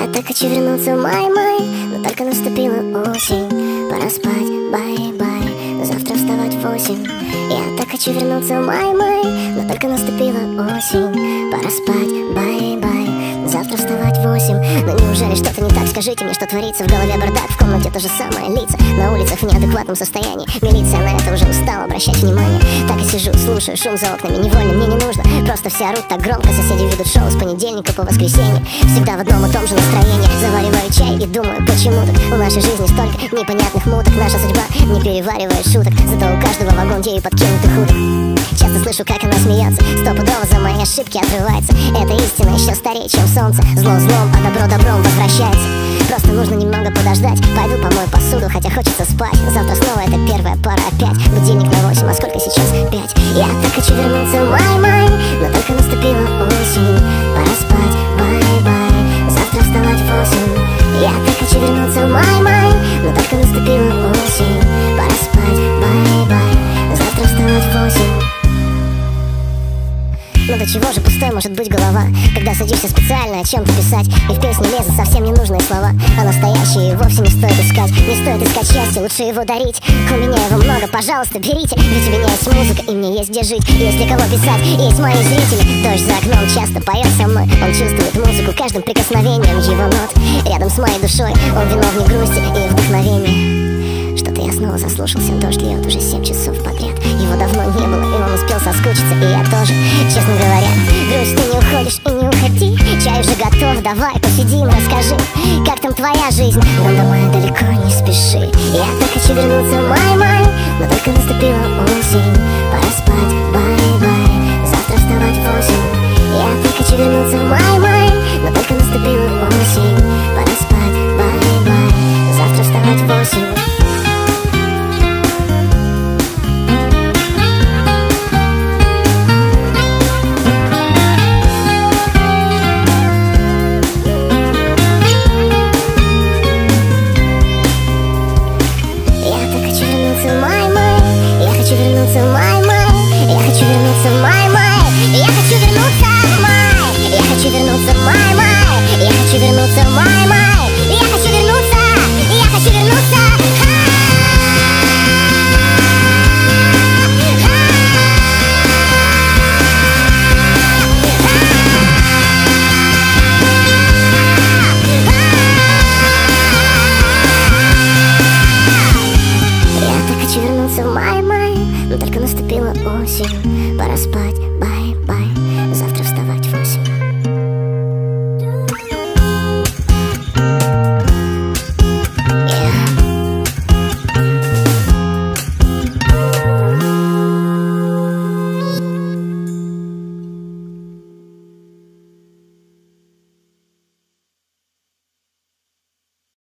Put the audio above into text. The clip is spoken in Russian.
так хочу вернуться в май-май, но только наступила осень. Пора спать, бай-бай, завтра вставать в 8. Я так хочу вернуться в май-май, но только наступила осень. Пора спать, бай-бай, завтра вставать в 8. Но неужели что-то не так? Скажите мне, что творится в голове бардак. В комнате то же самое, лица на улицах в неадекватном состоянии. Милиция на это уже устала обращать внимание. Так и сижу, слушаю шум за окнами. Невольно мне не нужно, просто все орут так громко. Соседи ведут шоу с понедельника по воскресенье. Всегда в одном и том же настроении. Завариваю чай и думаю, почему так у нашей жизни столько непонятных муток. Наша судьба не переваривает шуток, зато у каждого вагон дею подкинутых уток. Часто слышу, как она смеется, стопудово за мои ошибки отрывается. Это истина еще старее, чем солнце. Зло злом, а добро добром возвращается. Просто нужно немного подождать. Пойду помою посуду, хотя хочется спать. Завтра снова это первая пара опять. Будильник на 8, а сколько сейчас? 5. Я так хочу вернуться в май-май, но только наступила осень. Пора спать, бай-бай, завтра вставать в 8. Я так хочу вернуться в май-май, но только наступила осень. Пора спать, бай-бай, завтра вставать в 8. Ну до чего же пустой может быть голова, когда садишься специально о чем-то писать, и в песне лезут совсем ненужные слова, а настоящие вовсе не стоит искать. Не стоит искать счастье, лучше его дарить. У меня его много, пожалуйста, берите. Ведь у меня есть музыка, и мне есть где жить. Есть для кого писать, есть мои зрители. Дождь за окном часто поет со мной. Он чувствует музыку каждым прикосновением его нот. Рядом с моей душой он виновник грусти и вдохновения. Что-то я снова заслушался, дождь льет уже 7 часов подряд. Его давно не было, и он успел соскучиться, и я тоже, честно говоря. Грусть, ты не уходишь и не уходи. Чай уже готов, давай посидим, расскажи, как там твоя жизнь. Но домой далеко не спеши. Я так хочу вернуться в май-май, но только наступила осень. Пора спать, бай-бай, завтра вставать в 8. Я так хочу вернуться в май-май, но только наступила осень. Пора спать, бай-бай, завтра вставать в 8. Но только наступила осень. Пора спать,